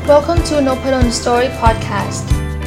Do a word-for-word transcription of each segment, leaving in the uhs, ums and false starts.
Welcome to Nopadon Story Podcast.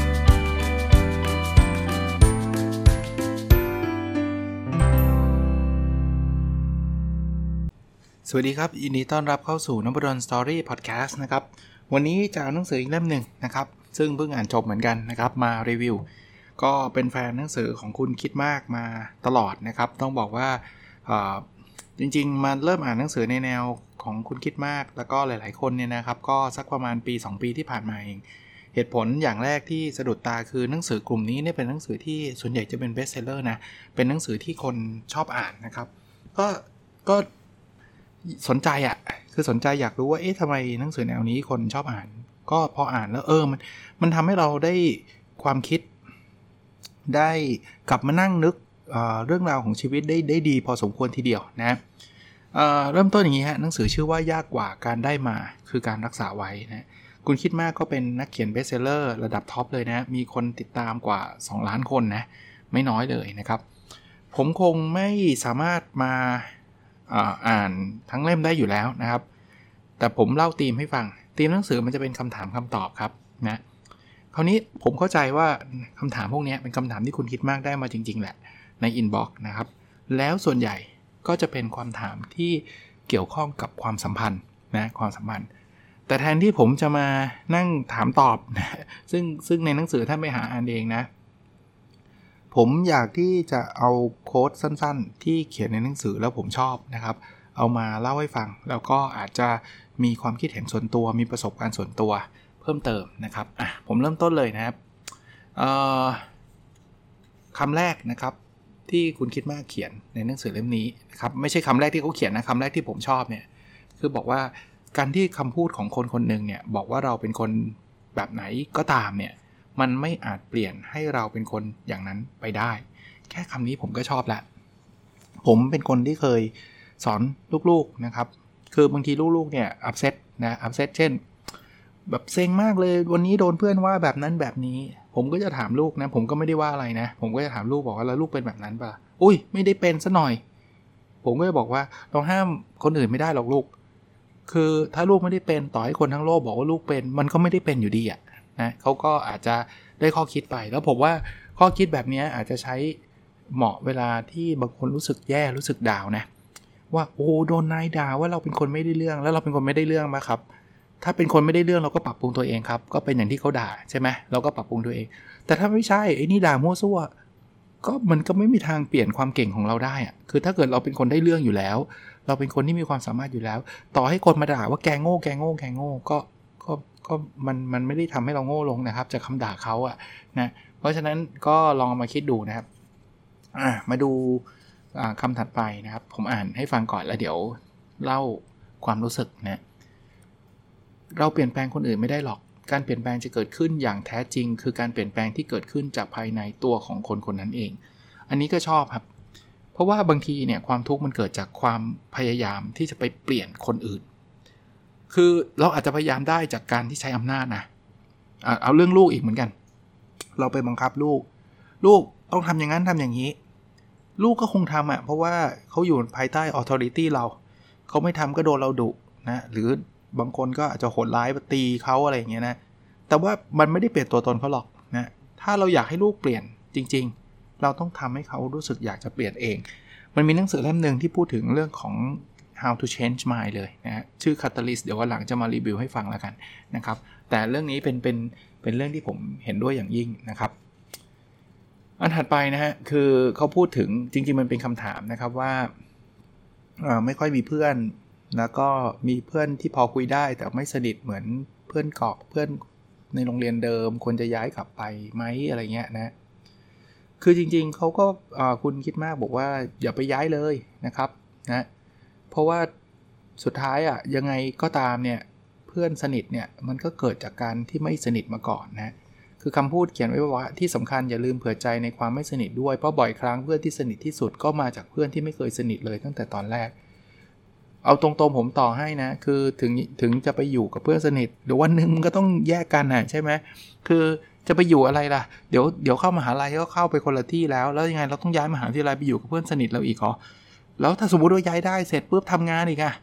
สวัสดีครับยินดีต้อนรับเข้าสู่ Nopadon Story Podcast นะครับวันนี้จะเอาหนังสืออีกเล่มหนึ่งนะครับซึ่งเพิ่งอ่านจบเหมือนกันนะครับมารีวิวก็เป็นแฟนหนังสือของคุณคิดมากมาตลอดนะครับต้องบอกว่าจริงๆมาเริ่มอ่านหนังสือในแนวของคุณคิดมากแล้วก็หลายๆคนเนี่ยนะครับก็สักประมาณปีสองปีที่ผ่านมาเองเหตุผลอย่างแรกที่สะดุดตาคือหนังสือกลุ่มนี้เนี่ยเป็นหนังสือที่ส่วนใหญ่จะเป็นเบสเซลเลอร์นะเป็นหนังสือที่คนชอบอ่านนะครับก็ก็สนใจอ่ะคือสนใจอยากรู้ว่าเอ๊ะทำไมหนังสือแนวนี้คนชอบอ่านก็พออ่านแล้วเออมันมันทำให้เราได้ความคิดได้กลับมานั่งนึก เอ่อ เรื่องราวของชีวิตได้ได้ดีพอสมควรทีเดียวนะเอ่อเริ่มต้นอย่างนี้ฮะหนังสือชื่อว่ายากกว่าการได้มาคือการรักษาไว้นะคุณคิดมากก็เป็นนักเขียนเบสเซลเลอร์ระดับท็อปเลยนะมีคนติดตามกว่าสองล้านคนนะไม่น้อยเลยนะครับผมคงไม่สามารถมาอ่านทั้งเล่มได้อยู่แล้วนะครับแต่ผมเล่าธีมให้ฟังธีมหนังสือมันจะเป็นคำถามคำตอบครับนะคราวนี้ผมเข้าใจว่าคำถามพวกนี้เป็นคำถามที่คุณคิดมากได้มาจริงๆแหละในอินบ็อกซ์นะครับแล้วส่วนใหญ่ก็จะเป็นความถามที่เกี่ยวข้องกับความสัมพันธ์นะความสัมพันธ์แต่แทนที่ผมจะมานั่งถามตอบนะซึ่งซึ่งในหนังสือท่านไปหาอ่านเองนะผมอยากที่จะเอาโค้ดสั้นๆที่เขียนในหนังสือแล้วผมชอบนะครับเอามาเล่าให้ฟังแล้วก็อาจจะมีความคิดเห็นส่วนตัวมีประสบการณ์ส่วนตัวเพิ่มเติมนะครับอ่ะผมเริ่มต้นเลยนะครับเอ่อคำแรกนะครับที่คุณคิดมากเขียนในหนังสือเล่มนี้นะครับไม่ใช่คำแรกที่เขาเขียนนะคำแรกที่ผมชอบเนี่ยคือบอกว่าการที่คำพูดของคนคนหนึ่งเนี่ยบอกว่าเราเป็นคนแบบไหนก็ตามเนี่ยมันไม่อาจเปลี่ยนให้เราเป็นคนอย่างนั้นไปได้แค่คำนี้ผมก็ชอบแล้วผมเป็นคนที่เคยสอนลูกๆนะครับคือบางทีลูกๆเนี่ยอัพเซตนะอัพเซตเช่นแบบเซ็งมากเลยวันนี้โดนเพื่อนว่าแบบนั้นแบบนี้ผมก็จะถามลูกนะผมก็ไม่ได้ว่าอะไรนะผมก็จะถามลูกบอกว่าแล้วลูกเป็นแบบนั้นป่ะอุ้ยไม่ได้เป็นซะหน่อยผมก็จะบอกว่าเราห้ามคนอื่นไม่ได้หรอกลูกคือถ้าลูกไม่ได้เป็นต่อให้คนทั้งโลกบอกว่าลูกเป็นมันก็ไม่ได้เป็นอยู่ดีอ่ะนะเขาก็อาจจะได้ข้อคิดไปแล้วผมว่าข้อคิดแบบนี้อาจจะใช้เหมาะเวลาที่บางคนรู้สึกแย่รู้สึกดาวนะว่าโอ้โดนนายด่าว่าเราเป็นคนไม่ได้เรื่องแล้วเราเป็นคนไม่ได้เรื่องมาครับถ้าเป็นคนไม่ได้เรื่องเราก็ปรับปรุงตัวเองครับก็เป็นอย่างที่เขาด่าใช่ไหมเราก็ปรับปรุงตัวเองแต่ถ้าไม่ใช่ไอ้นี่ด่ามั่วซั่วก็มันก็ไม่มีทางเปลี่ยนความเก่งของเราได้อะคือถ้าเกิดเราเป็นคนได้เรื่องอยู่แล้วเราเป็นคนที่มีความสามารถอยู่แล้วต่อให้คนมาด่าว่าแกโง่แกโง่แกโง่ก็ก็ก็มันมันไม่ได้ทำให้เราโง่ลงนะครับจากคำด่าเขาอะนะเพราะฉะนั้นก็ลองมาคิดดูนะครับอ่ะมาดูคำถัดไปนะครับผมอ่านให้ฟังก่อนแล้วเดี๋ยวเล่าความรู้สึกนะเราเปลี่ยนแปลงคนอื่นไม่ได้หรอกการเปลี่ยนแปลงจะเกิดขึ้นอย่างแท้จริงคือการเปลี่ยนแปลงที่เกิดขึ้นจากภายในตัวของคนคนนั้นเองอันนี้ก็ชอบครับเพราะว่าบางทีเนี่ยความทุกข์มันเกิดจากความพยายามที่จะไปเปลี่ยนคนอื่นคือเราอาจจะพยายามได้จากการที่ใช้อำนาจนะเอาเรื่องลูกอีกเหมือนกันเราไปบังคับลูกลูกต้องทำอย่างนั้นทำอย่างนี้ลูกก็คงทำอ่ะเพราะว่าเขาอยู่ภายใต้ authority เราเขาไม่ทำก็โดนเราดุนะหรือบางคนก็อาจจะโหดร้ายตีเขาอะไรอย่างเงี้ยนะแต่ว่ามันไม่ได้เปลี่ยนตัวตนเขาหรอกนะถ้าเราอยากให้ลูกเปลี่ยนจริงๆเราต้องทำให้เขารู้สึกอยากจะเปลี่ยนเองมันมีหนังสือเล่มนึงที่พูดถึงเรื่องของ how to change mind เลยนะชื่อ Catalyst เดี๋ยววันหลังจะมารีวิวให้ฟังแล้วกันนะครับแต่เรื่องนี้เป็นเป็นเป็นเรื่องที่ผมเห็นด้วยอย่างยิ่งนะครับอันถัดไปนะฮะคือเขาพูดถึงจริงๆมันเป็นคำถามนะครับว่าเอ่อไม่ค่อยมีเพื่อนแล้วก็มีเพื่อนที่พอคุยได้แต่ไม่สนิทเหมือนเพื่อนเกาะเพื่อนในโรงเรียนเดิมควรจะย้ายกลับไปไหมอะไรเงี้ยนะคือจริงๆเขาก็คุณคิดมากบอกว่าอย่าไปย้ายเลยนะครับนะเพราะว่าสุดท้ายอ่ะยังไงก็ตามเนี่ยเพื่อนสนิทเนี่ยมันก็เกิดจากการที่ไม่สนิทมาก่อนนะคือคำพูดเขียนไว้ว่าที่สำคัญอย่าลืมเผื่อใจในความไม่สนิทด้วยเพราะบ่อยครั้งเพื่อนที่สนิทที่สุดก็มาจากเพื่อนที่ไม่เคยสนิทเลยตั้งแต่ตอนแรกเอาตรงๆผมต่อให้นะคือถึงถึงจะไปอยู่กับเพื่อนสนิทเดี๋ยววันนึงมันก็ต้องแยกกันนะใช่ไหมคือจะไปอยู่อะไรล่ะเดี๋ยวเดี๋ยวเข้ามหาลัยก็เข้าไปคนละที่แล้วแล้วยังไงเราต้องย้ายมหาวิทยาลัยไปอยู่กับเพื่อนสนิทเราอีกเหรอแล้วถ้าสมมุติว่าย้ายได้เสร็จปุ๊บทำงานอีกอะ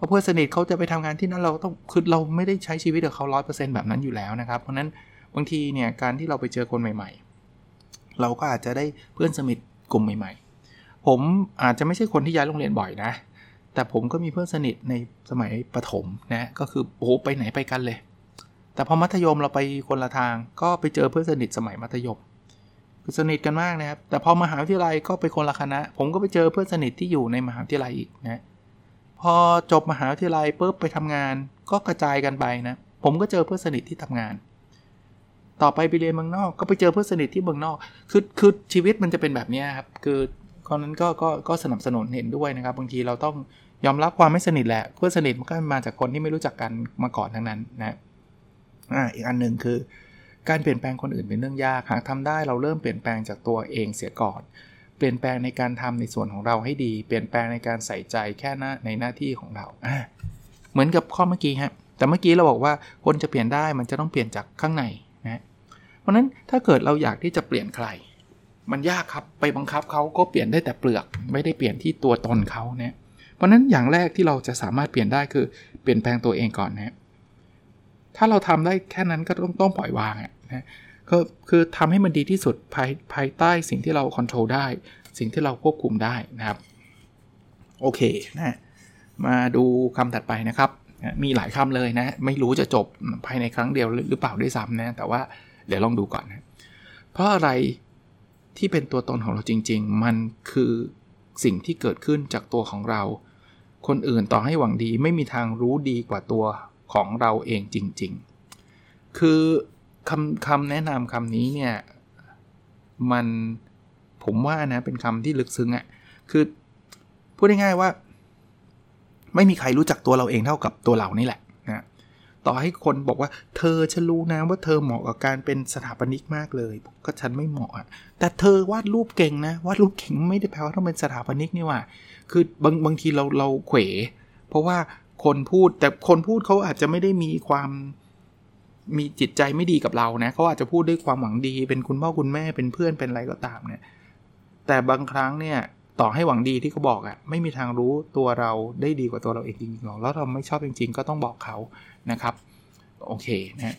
เพื่อนสนิทเขาจะไปทำงานที่นั่นเราต้องคือเราไม่ได้ใช้ชีวิตกับเขา ร้อยเปอร์เซ็นต์ แบบนั้นอยู่แล้วนะครับเพราะนั้นบางทีเนี่ยการที่เราไปเจอคนใหม่ๆเราก็อาจจะได้เพื่อนสนิทกลุ่มใหม่ๆผมอาจจะไม่ใช่คนที่ย้ายโรงเรียนบ่อยนะแต่ผมก็มีเพื่อนสนิทในสมัยประถมนะก็คือโอ้ไปไหนไปกันเลยแต่พอมัธยมเราไปคนละทางก็ไปเจอเพื่อนสนิทสมัยมัธยมสนิทกันมากนะครับแต่พอมหาวิทยาลัยก็ไปคนละคณะผมก็ไปเจอเพื่อนสนิทที่อยู่ในมหาวิทยาลัยอีกนะพอจบมหาวิทยาลัยปุ๊บไปทำงานก็กระจายกันไปนะผมก็เจอเพื่อนสนิทที่ทำงานต่อไปไปเรียนเมืองนอกก็ไปเจอเพื่อนสนิทที่เมืองนอกคือคือชีวิตมันจะเป็นแบบนี้ครับคือตอนนั้นก็ก็ก็สนับสนุนเห็นด้วยนะครับบางทีเราต้องยอมรับความไม่สนิทแหละเพื่อนสนิทมันก็มาจากคนที่ไม่รู้จักกันมาก่อนทั้งนั้นนะอ่าอีกอันนึงคือการเปลี่ยนแปลงคนอื่นเป็นเรื่องยากหากทำได้เราเริ่มเปลี่ยนแปลงจากตัวเองเสียก่อนเปลี่ยนแปลงในการทำในส่วนของเราให้ดีเปลี่ยนแปลงในการใส่ใจแค่หน้าในหน้าที่ของเราอ่าเหมือนกับข้อเมื่อกี้ฮะแต่เมื่อกี้เราบอกว่าคนจะเปลี่ยนได้มันจะต้องเปลี่ยนจากข้างในนะเพราะนั้นถ้าเกิดเราอยากที่จะเปลี่ยนใครมันยากครับไปบังคับเขาก็เปลี่ยนได้แต่เปลือกไม่ได้เปลี่ยนที่ตัวตนเขาเนี่ยเพราะนั้นอย่างแรกที่เราจะสามารถเปลี่ยนได้คือเปลี่ยนแปลงตัวเองก่อนนะถ้าเราทำได้แค่นั้นก็ต้องต้องปล่อยวางนะก็คือทำให้มันดีที่สุดภายภายใต้สิ่งที่เราควบคุมได้สิ่งที่เราควบคุมได้นะครับโอเคนะมาดูคำถัดไปนะครับมีหลายคำเลยนะไม่รู้จะจบภายในครั้งเดียวหรือเปล่าด้วยซ้ำนะแต่ว่าเดี๋ยวลองดูก่อนนะเพราะอะไรที่เป็นตัวตนของเราจริงๆมันคือสิ่งที่เกิดขึ้นจากตัวของเราคนอื่นต่อให้หวังดีไม่มีทางรู้ดีกว่าตัวของเราเองจริงๆคือคำคำแนะนำคำนี้เนี่ยมันผมว่านะเป็นคำที่ลึกซึ้งอ่ะคือพูดง่ายๆว่าไม่มีใครรู้จักตัวเราเองเท่ากับตัวเรานี่แหละนะต่อให้คนบอกว่าเธอฉันรู้นะว่าเธอเหมาะกับการเป็นสถาปนิกมากเลยก็ฉันไม่เหมาะแต่เธอวาดรูปเก่งนะวาดรูปเก่งไม่ได้แปลว่าต้องเป็นสถาปนิกนี่ว่าคือบางบางทีเราเราเขวเพราะว่าคนพูดแต่คนพูดเขาอาจจะไม่ได้มีความมีจิตใจไม่ดีกับเรานะเขาอาจจะพูดด้วยความหวังดีเป็นคุณพ่อคุณแม่เป็นเพื่อนเป็นอะไรก็ตามเนี่ยแต่บางครั้งเนี่ยต่อให้หวังดีที่เขาบอกอ่ะไม่มีทางรู้ตัวเราได้ดีกว่าตัวเราเองจริงๆหรอกแล้วเราไม่ชอบจริงๆก็ต้องบอกเขานะครับโอเคนะ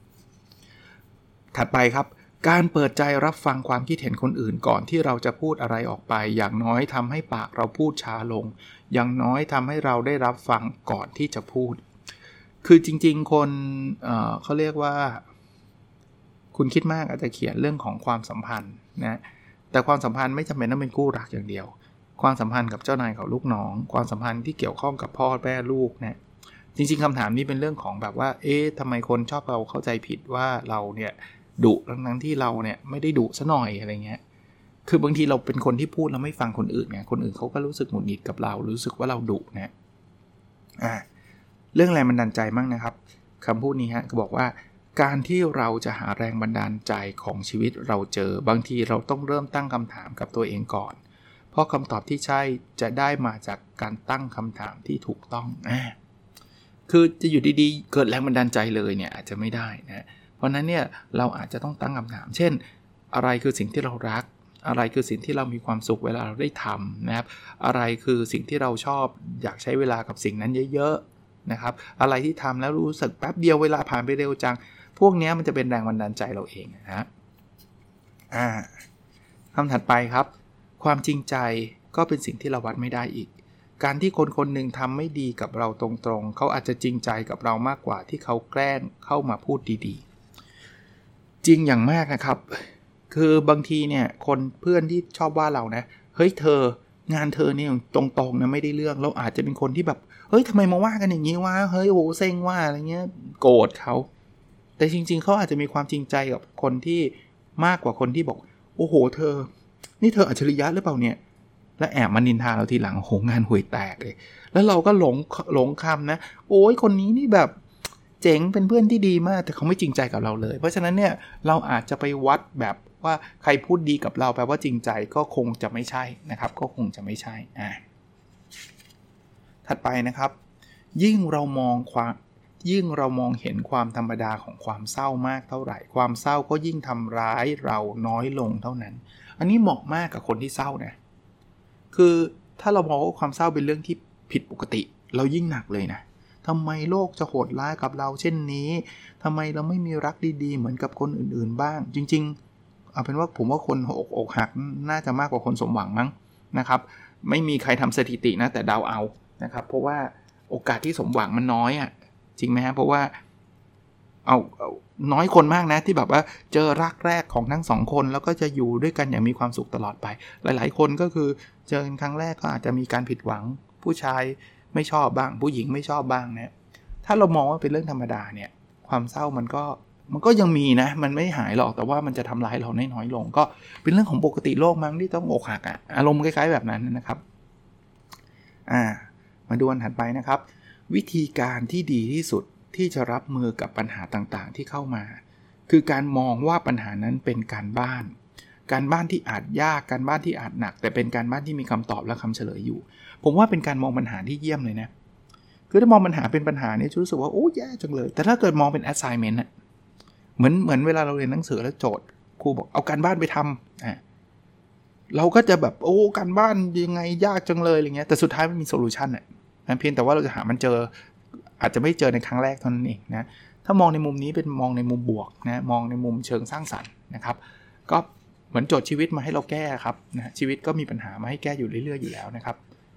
ถัดไปครับการเปิดใจรับฟังความคิดเห็นคนอื่นก่อนที่เราจะพูดอะไรออกไปอย่างน้อยทำให้ปากเราพูดช้าลงอย่างน้อยทำให้เราได้รับฟังก่อนที่จะพูดคือจริงๆคนเอ่อเขาเรียกว่าคุณคิดมากอาจจะเขียนเรื่องของความสัมพันธ์นะแต่ความสัมพันธ์ไม่จำเป็นต้องเป็นคู่รักอย่างเดียวความสัมพันธ์กับเจ้านายกับลูกน้องความสัมพันธ์ที่เกี่ยวข้องกับพ่อแม่ลูกนะจริงๆคำถามนี้เป็นเรื่องของแบบว่าเอ๊ะทำไมคนชอบเราเข้าใจผิดว่าเราเนี่ยดุทั้งๆที่เราเนี่ยไม่ได้ดุซะหน่อยอะไรเงี้ยคือบางทีเราเป็นคนที่พูดแล้วไม่ฟังคนอื่นไงคนอื่นเขาก็รู้สึกหงุดหงิดกับเรารู้สึกว่าเราดุนะอ่าเรื่องแรงบันดาลใจมั่งนะครับคำพูดนี้ฮะก็บอกว่าการที่เราจะหาแรงบันดาลใจของชีวิตเราเจอบางทีเราต้องเริ่มตั้งคำถามกับตัวเองก่อนเพราะคำตอบที่ใช่จะได้มาจากการตั้งคำถามที่ถูกต้องอ่าคือจะอยู่ดีๆเกิดแรงบันดาลใจเลยเนี่ยอาจจะไม่ได้นะเพราะนั้นเนี่ยเราอาจจะต้องตั้งคำถามเช่นอะไรคือสิ่งที่เรารักอะไรคือสิ่งที่เรามีความสุขเวลาเราได้ทำนะครับอะไรคือสิ่งที่เราชอบอยากใช้เวลากับสิ่งนั้นเยอะๆนะครับอะไรที่ทำแล้วรู้สึกแป๊บเดียวเวลาผ่านไปเร็วจังพวกนี้มันจะเป็นแรงบันดาลใจเราเองนะฮะอ่าคำถัดไปครับความจริงใจก็เป็นสิ่งที่เราวัดไม่ได้อีกการที่คนคนหนึ่งทำไม่ดีกับเราตรงๆเขาอาจจะจริงใจกับเรามากกว่าที่เขาแกล้งเข้ามาพูดดีๆจริงอย่างมากนะครับคือบางทีเนี่ยคนเพื่อนที่ชอบว่าเรานะเฮ้ยเธองานเธอเนี่ยตรงๆนะไม่ได้เรื่องเราอาจจะเป็นคนที่แบบเฮ้ยทำไมมาว่ากันอย่างนี้วะเฮ้ยโหเซ็งว่าอะไรเงี้ยโกรธเขาแต่จริงๆเขาอาจจะมีความจริงใจกับคนที่มากกว่าคนที่บอกโอ้โหเธอนี่เธออัจฉริยะหรือเปล่าเนี่ยและแอบมานินทาเราทีหลังโหงานห่วยแตกเลยแล้วเราก็หลงหลงคำนะโอ้ยคนนี้นี่แบบเจ๋งเป็นเพื่อนที่ดีมากแต่เขาไม่จริงใจกับเราเลยเพราะฉะนั้นเนี่ยเราอาจจะไปวัดแบบว่าใครพูดดีกับเราแปลว่าจริงใจก็คงจะไม่ใช่นะครับก็คงจะไม่ใช่อ่าถัดไปนะครับยิ่งเรามองความยิ่งเรามองเห็นความธรรมดาของความเศร้ามากเท่าไหร่ความเศร้าก็ยิ่งทำร้ายเราน้อยลงเท่านั้นอันนี้เหมาะมากกับคนที่เศร้านะคือถ้าเรามองว่าความเศร้าเป็นเรื่องที่ผิดปกติเรายิ่งหนักเลยนะทำไมโลกจะโหดร้ายกับเราเช่นนี้ทำไมเราไม่มีรักดีๆเหมือนกับคนอื่นๆบ้างจริงๆเอาเป็นว่าผมว่าคนอกอกหักน่าจะมากกว่าคนสมหวังมั้งนะครับไม่มีใครทำสถิตินะแต่เดาเอานะครับเพราะว่าโอกาสที่สมหวังมันน้อยอ่ะจริงไหมฮะเพราะว่าเอาเอาน้อยคนมากนะที่แบบว่าเจอรักแรกของทั้งสองคนแล้วก็จะอยู่ด้วยกันอย่างมีความสุขตลอดไปหลายๆคนก็คือเจอกันครั้งแรกก็อาจจะมีการผิดหวังผู้ชายไม่ชอบบ้างผู้หญิงไม่ชอบบ้างนะถ้าเรามองว่าเป็นเรื่องธรรมดาเนี่ยความเศร้ามันก็มันก็ยังมีนะมันไม่หายหรอกแต่ว่ามันจะทำร้ายเราน้อยๆลงก็เป็นเรื่องของปกติโลกมั้งที่ต้องอกหักอ่ะอารมณ์คล้ายๆแบบนั้นนะครับอ่ามาดูอันถัดไปนะครับวิธีการที่ดีที่สุดที่จะรับมือกับปัญหาต่างๆที่เข้ามาคือการมองว่าปัญหานั้นเป็นการบ้านการบ้านที่อาจยากการบ้านที่อาจหนักแต่เป็นการบ้านที่มีคำตอบและคำเฉลยอยู่ผมว่าเป็นการมองปัญหาที่เยี่ยมเลยนะคือถ้ามองปัญหาเป็นปัญหาเนี่ยจะรู้สึกว่าโอ้แย่จังเลยแต่ถ้าเกิดมองเป็น assignment อะเหมือนเหมือนเวลาเราเรียนหนังสือแล้วโจทย์ครูบอกเอาการบ้านไปทำอ่ะเราก็จะแบบโอ้การบ้านยังไงยากจังเลยอะไรเงี้ยแต่สุดท้ายมันมีโซลูชันอ่ะเพียงแต่ว่าเราจะหามันเจออาจจะไม่เจอในครั้งแรกเท่านั้นเองนะถ้ามองในมุมนี้เป็นมองในมุมบวกนะมองในมุมเชิงสร้างสรรค์นะครับก็เหมือนโจทย์ชีวิตมาให้เราแก้ครับนะชีวิตก็มีปัญหามาให้แก้อยู่เรื่อยๆอยู่แล้วนะครับ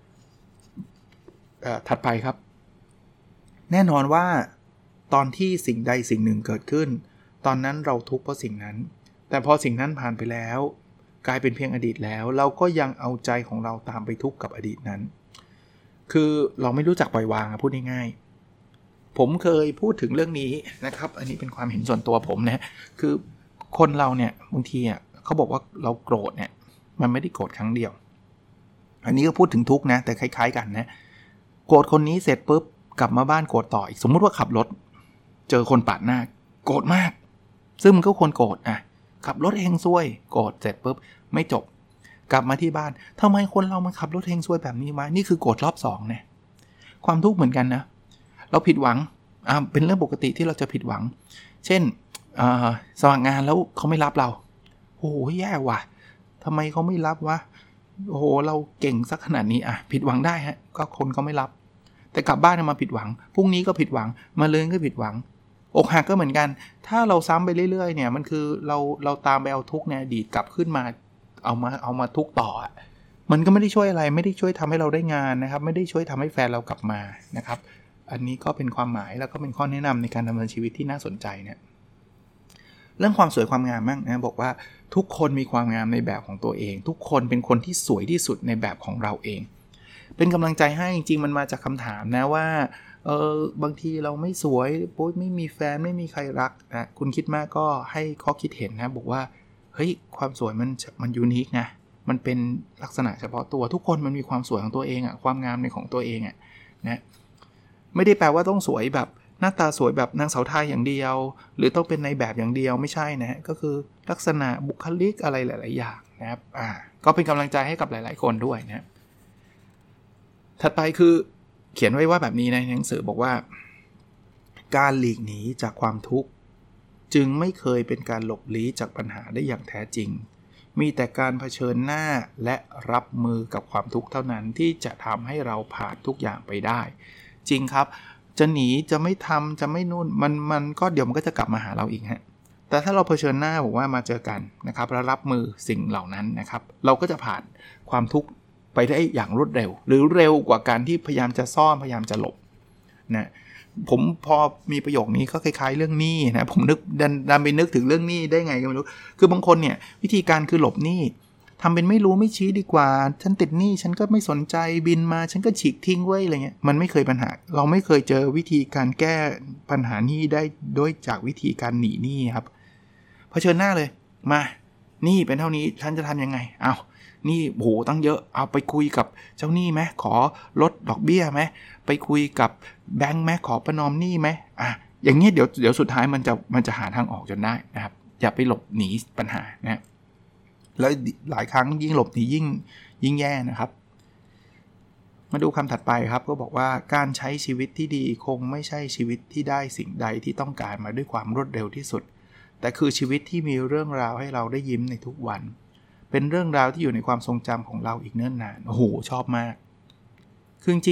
เอ่อถัดไปครับแน่นอนว่าตอนที่สิ่งใดสิ่งหนึ่งเกิดขึ้นตอนนั้นเราทุกข์เพราะสิ่งนั้นแต่พอสิ่งนั้นผ่านไปแล้วกลายเป็นเพียงอดีตแล้วเราก็ยังเอาใจของเราตามไปทุกข์กับอดีตนั้นคือเราไม่รู้จักปล่อยวางพูดง่ายๆผมเคยพูดถึงเรื่องนี้นะครับอันนี้เป็นความเห็นส่วนตัวผมนะคือคนเราเนี่ยบางทีอ่ะเขาบอกว่าเราโกรธเนี่ยมันไม่ได้โกรธครั้งเดียวอันนี้ก็พูดถึงทุกข์นะแต่คล้ายๆกันนะโกรธคนนี้เสร็จปุ๊บกลับมาบ้านโกรธต่ออีกสมมุติว่าขับรถเจอคนปาดหน้าโกรธมากซึ่งมันก็ควรโกรธอ่ะขับรถเฮงซวยโกรธเสร็จปุ๊บไม่จบกลับมาที่บ้านทำไมคนเรามันขับรถเฮงซวยแบบนี้วะนี่คือโกรธรอบสองเนี่ยความทุกข์เหมือนกันนะเราผิดหวังอ่าเป็นเรื่องปกติที่เราจะผิดหวังเช่นอ่าสมัครงานแล้วเขาไม่รับเราโอ้โหแย่ว่ะทำไมเขาไม่รับวะโอ้โหเราเก่งสักขนาดนี้อ่ะผิดหวังได้ฮะก็คนเขาไม่รับแต่กลับบ้านมาผิดหวังพรุ่งนี้ก็ผิดหวังมาเรือนก็ผิดหวังอกหักก็เหมือนกันถ้าเราซ้ำไปเรื่อยๆเนี่ยมันคือเราเราตามไปเอาทุกข์ในอดีตกลับขึ้นมาเอามาเอามาทุกข์ต่อมันก็ไม่ได้ช่วยอะไรไม่ได้ช่วยทำให้เราได้งานนะครับไม่ได้ช่วยทำให้แฟนเรากลับมานะครับอันนี้ก็เป็นความหมายแล้วก็เป็นข้อแนะนำในการดำเนินชีวิตที่น่าสนใจเนี่ยเรื่องความสวยความงามบ้างนะบอกว่าทุกคนมีความงามในแบบของตัวเองทุกคนเป็นคนที่สวยที่สุดในแบบของเราเองเป็นกำลังใจให้จริงๆมันมาจากคำถามนะว่าเออบางทีเราไม่สวยปุ๊บไม่มีแฟนไม่มีใครรักนะคุณคิดมากก็ให้ข้อคิดเห็นนะบอกว่าเฮ้ยความสวยมันมันยูนิคนะมันเป็นลักษณะเฉพาะตัวทุกคนมันมีความสวยของตัวเองอะความงามในของตัวเองอะนะไม่ได้แปลว่าต้องสวยแบบหน้าตาสวยแบบนางสาวไทยอย่างเดียวหรือต้องเป็นในแบบอย่างเดียวไม่ใช่นะก็คือลักษณะบุคลิกอะไรหลายๆอย่างนะครับอ่าก็เป็นกำลังใจให้กับหลายๆคนด้วยนะถัดไปคือเขียนไว้ว่าแบบนี้ในหนังสือบอกว่าการหลีกหนีจากความทุกข์จึงไม่เคยเป็นการหลบลี้จากปัญหาได้อย่างแท้จริงมีแต่การเผชิญหน้าและรับมือกับความทุกข์เท่านั้นที่จะทำให้เราผ่านทุกอย่างไปได้จริงครับจะหนีจะไม่ทำจะไม่นู่นมันมันก็เดี๋ยวมันก็จะกลับมาหาเราอีกฮะแต่ถ้าเราเผชิญหน้าบอกว่ามาเจอกันนะครับแล้วรับมือสิ่งเหล่านั้นนะครับเราก็จะผ่านความทุกข์ไปได้อย่างรวดเร็วหรือเร็วกว่าการที่พยายามจะซ่อนพยายามจะหลบนะผมพอมีประโยคนี้ก็คล้ายๆเรื่องหนี้นะผมนึกดันดันไปนึกถึงเรื่องหนี้ได้ไงก็ไม่รู้คือบางคนเนี่ยวิธีการคือหลบหนี้ทำเป็นไม่รู้ไม่ชี้ดีกว่าฉันติดหนี้ฉันก็ไม่สนใจบินมาฉันก็ฉีกทิ้งไว้อะไรเงี้ยมันไม่เคยปัญหาเราไม่เคยเจอวิธีการแก้ปัญหาหนี้ได้ด้วยจากวิธีการหนีหนี้ครับเผชิญหน้าเลยมาหนี้เป็นเท่านี้ฉันจะทำยังไงเอานี่โหตั้งเยอะเอาไปคุยกับเจ้าหนี้ไหมขอลดดอกเบี้ยไหมไปคุยกับแบงค์ไหมขอประนอมหนี้ไหมอ่ะอย่างเงี้ยเดี๋ยวเดี๋ยวสุดท้ายมันจะมันจะหาทางออกจนได้นะครับอย่าไปหลบหนีปัญหานะแล้วหลายครั้งยิ่งหลบหนียิ่งยิ่งแย่นะครับมาดูคำถัดไปครับก็บอกว่าการใช้ชีวิตที่ดีคงไม่ใช่ชีวิตที่ได้สิ่งใดที่ต้องการมาด้วยความรวดเร็วที่สุดแต่คือชีวิตที่มีเรื่องราวให้เราได้ยิ้มในทุกวันเป็นเรื่องราวที่อยู่ในความทรงจำของเราอีกเนิ่นนานโอ้โหชอบมากคือจริง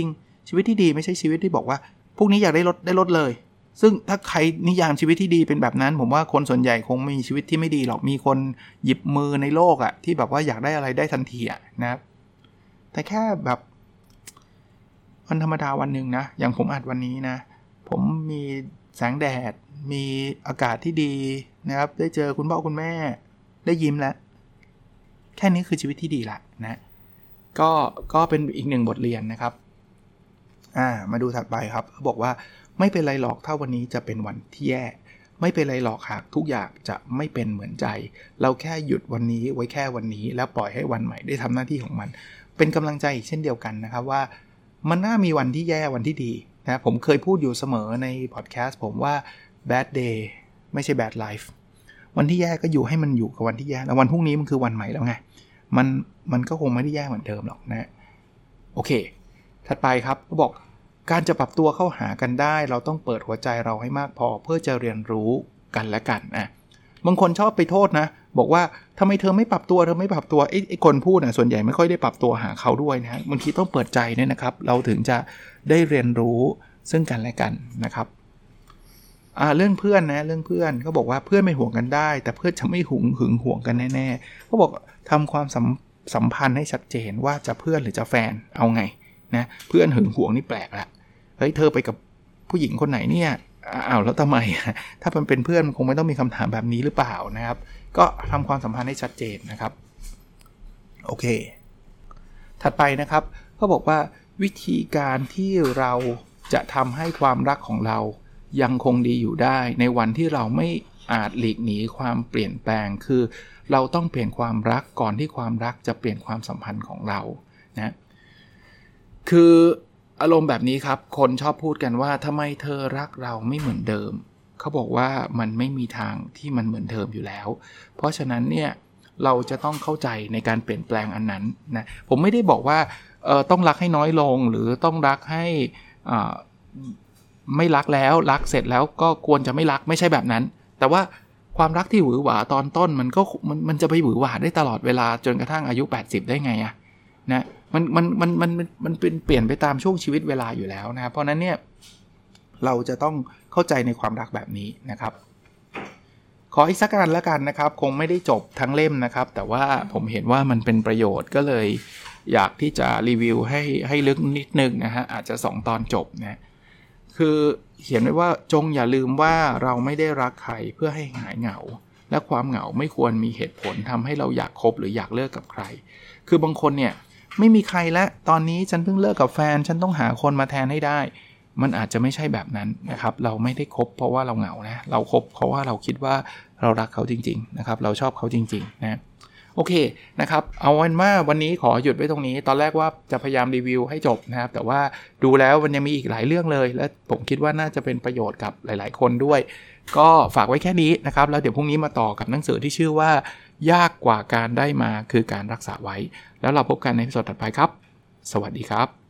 ชีวิตที่ดีไม่ใช่ชีวิตที่บอกว่าพวกนี้อยากได้รถได้รถเลยซึ่งถ้าใครนิยามชีวิตที่ดีเป็นแบบนั้นผมว่าคนส่วนใหญ่คงมีชีวิตที่ไม่ดีหรอกมีคนหยิบมือในโลกอะที่แบบว่าอยากได้อะไรได้ทันทีอะนะครับแต่แค่แบบวันธรรมดาวันนึงนะอย่างผมอัดวันนี้นะผมมีแสงแดดมีอากาศที่ดีนะครับได้เจอคุณพ่อคุณแม่ได้ยิ้มแล้วแค่นี้คือชีวิตที่ดีละนะก็ก็เป็นอีกหนึ่งบทเรียนนะครับอ่ามาดูถัดไปครับเขาบอกว่าไม่เป็นไรหรอกถ้าวันนี้จะเป็นวันที่แย่ไม่เป็นไรหรอกหากทุกอย่างจะไม่เป็นเหมือนใจเราแค่หยุดวันนี้ไว้แค่วันนี้แล้วปล่อยให้วันใหม่ได้ทำหน้าที่ของมันเป็นกำลังใจอีกเช่นเดียวกันนะครับว่ามันน่ามีวันที่แย่วันที่ดีนะผมเคยพูดอยู่เสมอในพอดแคสต์ผมว่า bad day ไม่ใช่ bad life วันที่แย่ก็อยู่ให้มันอยู่กับวันที่แย่แล้ววันพรุ่งนี้มันคือวันใหม่แล้วไงมันมันก็คงไม่ได้แย่เหมือนเดิมหรอกนะโอเคถัดไปครับเขาบอกการจะปรับตัวเข้าหากันได้เราต้องเปิดหัวใจเราให้มากพอเพื่อจะเรียนรู้กันและกันนะบางคนชอบไปโทษนะบอกว่าทำไมเธอไม่ปรับตัวเธอไม่ปรับตัวไอ้ไอ้คนพูดนะส่วนใหญ่ไม่ค่อยได้ปรับตัวหาเขาด้วยนะบางทีต้องเปิดใจด้วยนะครับเราถึงจะได้เรียนรู้ซึ่งกันและกันนะครับอ่าเรื่องเพื่อนนะเรื่องเพื่อนเขาบอกว่าเพื่อนไม่ห่วงกันได้แต่เพื่อนจะไม่หึงหึงห่วงกันแน่ๆเขาบอกทำความสัมสัมพันธ์ให้ชัดเจนว่าจะเพื่อนหรือจะแฟนเอาไงนะเพื่อนหึงห่วงนี่แปลกละเฮ้ยเธอไปกับผู้หญิงคนไหนเนี่ยอ้าวแล้วทำไมถ้ามันเป็นเพื่อนมันคงไม่ต้องมีคำถามแบบนี้หรือเปล่านะครับก็ทำความสัมพันธ์ให้ชัดเจนนะครับโอเคถัดไปนะครับเขาบอกว่าวิธีการที่เราจะทำให้ความรักของเรายังคงดีอยู่ได้ในวันที่เราไม่อาจหลีกหนีความเปลี่ยนแปลงคือเราต้องเปลี่ยนความรักก่อนที่ความรักจะเปลี่ยนความสัมพันธ์ของเรานะคืออารมณ์แบบนี้ครับคนชอบพูดกันว่าทำไมเธอรักเราไม่เหมือนเดิมเขาบอกว่ามันไม่มีทางที่มันเหมือนเดิมอยู่แล้วเพราะฉะนั้นเนี่ยเราจะต้องเข้าใจในการเปลี่ยนแปลงอันนั้นนะผมไม่ได้บอกว่าเอ่อต้องรักให้น้อยลงหรือต้องรักให้อ่าไม่รักแล้วรักเสร็จแล้วก็ควรจะไม่รักไม่ใช่แบบนั้นแต่ว่าความรักที่หวือหวาตอนต้นมันก็มันมันจะไปหวือหวาได้ตลอดเวลาจนกระทั่งอายุแปดสิบได้ไงอะนะมันมันมันมันมันเป็นเปลี่ยนไปตามช่วงชีวิตเวลาอยู่แล้วนะครับเพราะนั้นเนี่ยเราจะต้องเข้าใจในความรักแบบนี้นะครับขออีกสักการละกันนะครับคงไม่ได้จบทั้งเล่มนะครับแต่ว่าผมเห็นว่ามันเป็นประโยชน์ก็เลยอยากที่จะรีวิวให้ให้ลึกนิดนึงนะฮะอาจจะสองตอนจบนะคือเขียนไว้ว่าจงอย่าลืมว่าเราไม่ได้รักใครเพื่อให้หายเหงาและความเหงาไม่ควรมีเหตุผลทำให้เราอยากคบหรืออยากเลิกกับใครคือบางคนเนี่ยไม่มีใครแล้วตอนนี้ฉันเพิ่งเลิกกับแฟนฉันต้องหาคนมาแทนให้ได้มันอาจจะไม่ใช่แบบนั้นนะครับเราไม่ได้คบเพราะว่าเราเหงานะเราคบเพราะว่าเราคิดว่าเรารักเขาจริงๆนะครับเราชอบเขาจริงๆนะโอเคนะครับเอาวันว่าวันนี้ขอหยุดไว้ตรงนี้ตอนแรกว่าจะพยายามรีวิวให้จบนะครับแต่ว่าดูแล้วมันยังมีอีกหลายเรื่องเลยและผมคิดว่าน่าจะเป็นประโยชน์กับหลายๆคนด้วยก็ฝากไว้แค่นี้นะครับแล้วเดี๋ยวพรุ่งนี้มาต่อกับหนังสือที่ชื่อว่ายากกว่าการได้มาคือการรักษาไว้แล้วเราพบกันในตอนถัดไปครับสวัสดีครับ